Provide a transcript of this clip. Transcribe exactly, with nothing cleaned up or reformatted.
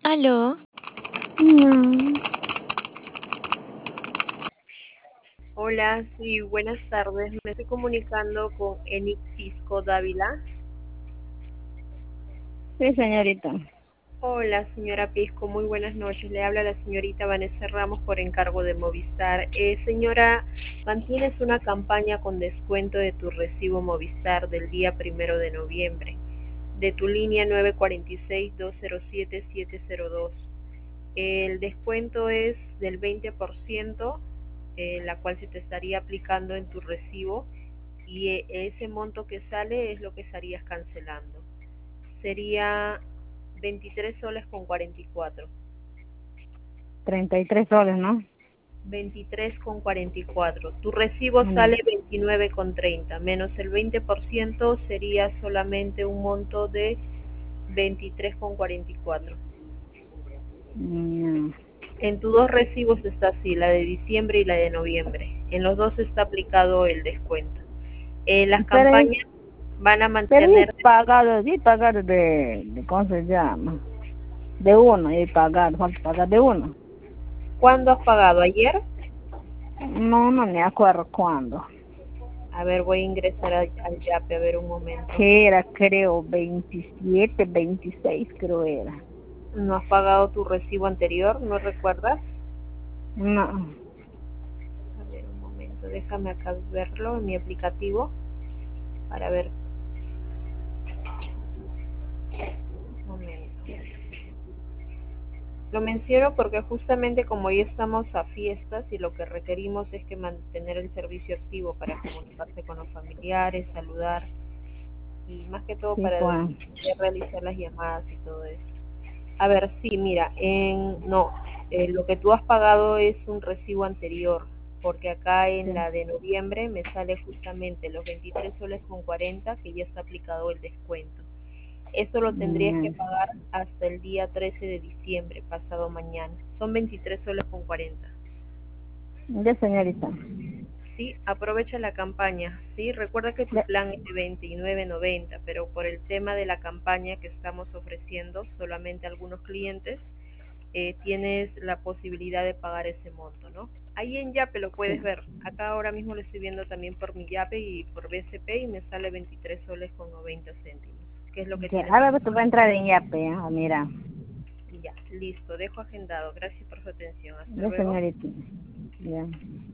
Aló. Mm, Hola, sí, buenas tardes. Me estoy comunicando con Enic Pisco Dávila. sí, señorita. Hola, señora Pisco, muy buenas noches. Le habla la señorita Vanessa Ramos por encargo de Movistar. Eh, señora, mantienes una campaña con descuento de tu recibo Movistar del día primero de noviembre, de tu línea nueve cuatro seis, dos cero siete, siete cero dos. El descuento es del veinte por ciento, eh, la cual se te estaría aplicando en tu recibo y eh, ese monto que sale es lo que estarías cancelando. Sería veintitrés soles con cuarenta y cuatro. Treinta y tres soles, ¿no? veintitrés con cuarenta y cuatro. Tu recibo Mm, sale veintinueve con treinta, menos el veinte por ciento sería solamente un monto de veintitrés con cuarenta y cuatro. mm. En tus dos recibos está así, la de diciembre y la de noviembre. En los dos está aplicado el descuento. Eh, las Pero es, campañas van a pero es mantener. pagado, es pagado de, de, ¿cómo se llama? De uno, es pagado, falta pagar de uno. ¿Cuándo has pagado? ¿Ayer? No, no me acuerdo cuándo. A ver, voy a ingresar al, al YAPE, a ver un momento. Que era, creo, veintisiete, veintiséis, creo era. ¿No has pagado tu recibo anterior? ¿No recuerdas? No, A ver, un momento, déjame acá verlo en mi aplicativo para ver. Un momento. Lo menciono porque justamente como ya estamos a fiestas y lo que requerimos es que mantener el servicio activo para comunicarse con los familiares, saludar y más que todo sí, para pues. poder realizar las llamadas y todo eso. A ver, sí, mira, en, no, eh, lo que tú has pagado es un recibo anterior, porque acá en Sí. la de noviembre me sale justamente los veintitrés soles con cuarenta que ya está aplicado el descuento. Eso lo tendrías que Mm, pagar hasta el día trece de diciembre, pasado mañana. Son veintitrés soles con cuarenta. ya, señorita. Sí, aprovecha la campaña. Sí, recuerda que tu Ya, plan es de veintinueve noventa, pero por el tema de la campaña que estamos ofreciendo solamente a algunos clientes, eh, tienes la posibilidad de pagar ese monto, ¿no? Ahí en Yape lo puedes sí. ver. Acá ahora mismo lo estoy viendo también por mi Yape y por B C P y me sale veintitrés soles con noventa céntimos, que es lo que Ya, tienes ahora tú que vas a entrar en Yape, ¿eh? Ah, mira. ya, listo, dejo agendado. Gracias por su atención. Hasta Ya, luego. señorita. Ya.